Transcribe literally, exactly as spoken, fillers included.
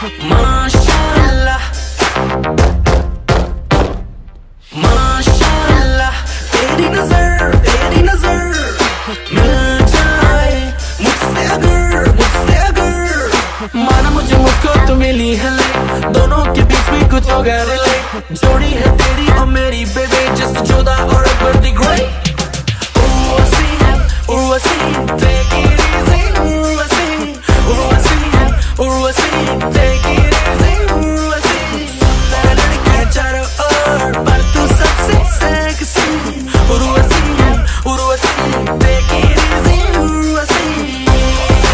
माशाअल्लाह माशाअल्लाह, तेरी नजर तेरी नजर मिल जाए मुझसे अगर मुझसे अगर, माना मुझे मुझको तो मिली है लाइक, दोनों के बीच में कुछ होगा रिलेट, जोड़ी है तेरी और मेरी बेबी जस्ट